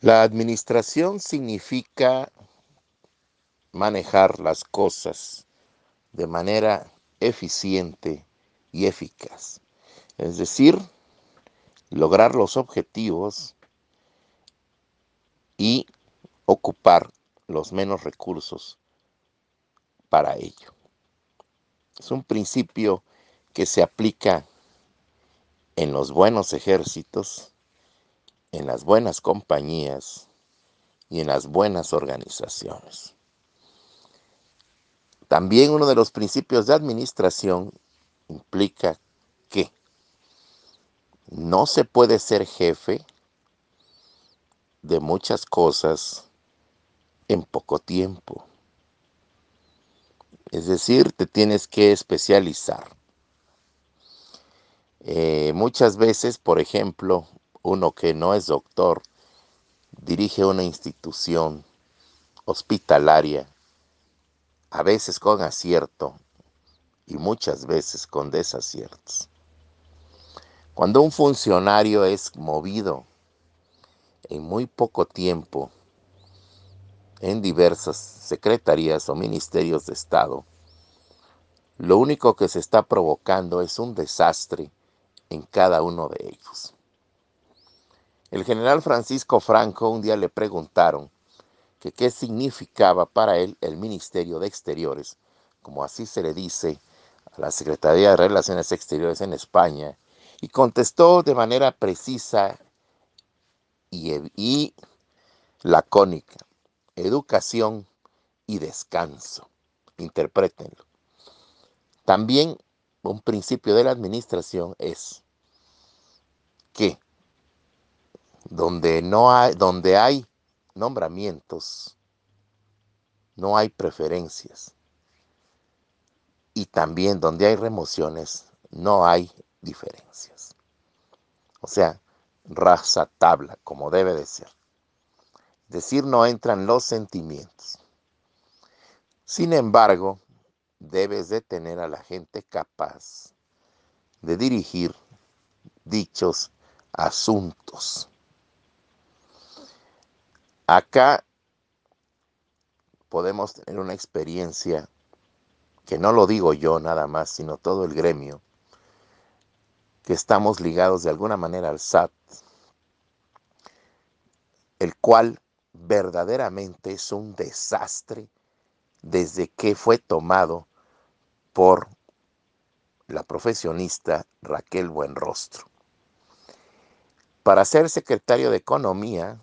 La administración significa manejar las cosas de manera eficiente y eficaz. Es decir, lograr los objetivos y ocupar los menos recursos para ello. Es un principio que se aplica en los buenos ejércitos, en las buenas compañías y en las buenas organizaciones. También uno de los principios de administración implica que no se puede ser jefe de muchas cosas en poco tiempo. Es decir, te tienes que especializar. Muchas veces, por ejemplo, uno que no es doctor dirige una institución hospitalaria, a veces con acierto y muchas veces con desaciertos. Cuando un funcionario es movido en muy poco tiempo en diversas secretarías o ministerios de Estado, lo único que se está provocando es un desastre en cada uno de ellos. El general Francisco Franco un día le preguntaron que qué significaba para él el Ministerio de Exteriores, como así se le dice a la Secretaría de Relaciones Exteriores en España, y contestó de manera precisa y lacónica: educación y descanso. Interprétenlo. También un principio de la administración es que donde hay nombramientos, no hay preferencias. Y también donde hay remociones, no hay diferencias. O sea, raza tabla, como debe de ser. Es decir, no entran los sentimientos. Sin embargo, debes de tener a la gente capaz de dirigir dichos asuntos. Acá podemos tener una experiencia que no lo digo yo nada más, sino todo el gremio, que estamos ligados de alguna manera al SAT, el cual verdaderamente es un desastre desde que fue tomado por la profesionista Raquel Buenrostro. Para ser secretario de Economía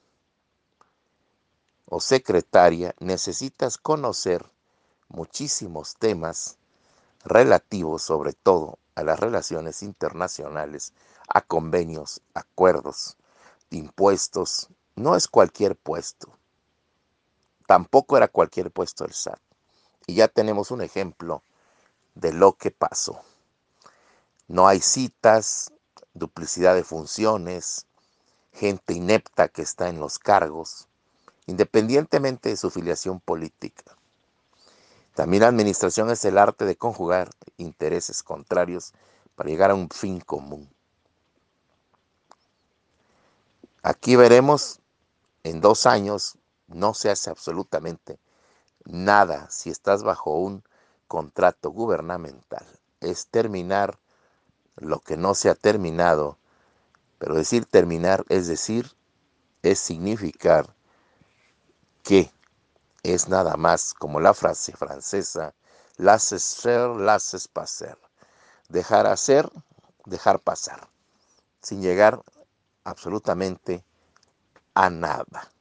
o secretaria necesitas conocer muchísimos temas relativos sobre todo a las relaciones internacionales, a convenios, acuerdos, impuestos. No es cualquier puesto, tampoco era cualquier puesto del SAT. Y ya tenemos un ejemplo de lo que pasó. No hay citas, duplicidad de funciones, gente inepta que está en los cargos, independientemente de su filiación política. También la administración es el arte de conjugar intereses contrarios para llegar a un fin común. Aquí veremos, en 2 años no se hace absolutamente nada si estás bajo un contrato gubernamental. Es terminar lo que no se ha terminado, pero decir terminar es significar que es nada más como la frase francesa, laissez faire, laissez passer. Dejar hacer, dejar pasar, sin llegar absolutamente a nada.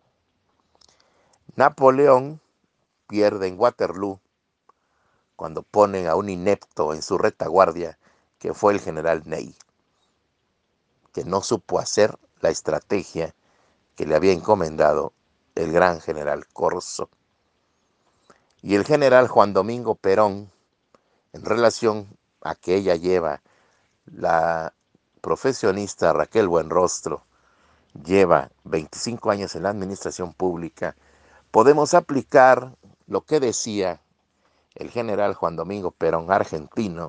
Napoleón pierde en Waterloo cuando ponen a un inepto en su retaguardia, que fue el general Ney, que no supo hacer la estrategia que le había encomendado el gran general Corso. Y el general Juan Domingo Perón, en relación a que ella lleva, la profesionista Raquel Buenrostro, lleva 25 años en la administración pública, podemos aplicar lo que decía el general Juan Domingo Perón, argentino,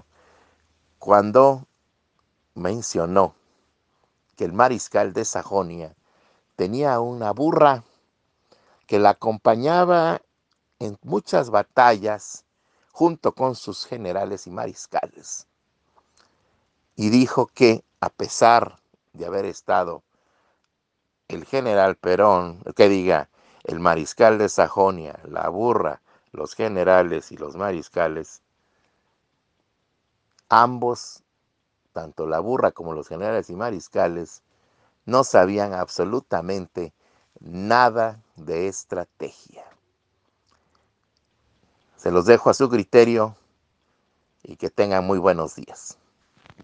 cuando mencionó que el mariscal de Sajonia tenía una burra que la acompañaba en muchas batallas junto con sus generales y mariscales. Y dijo que a pesar de haber estado el general Perón, que diga, el mariscal de Sajonia, la burra, los generales y los mariscales, ambos, tanto la burra como los generales y mariscales, no sabían absolutamente nada de estrategia. Se los dejo a su criterio y que tengan muy buenos días.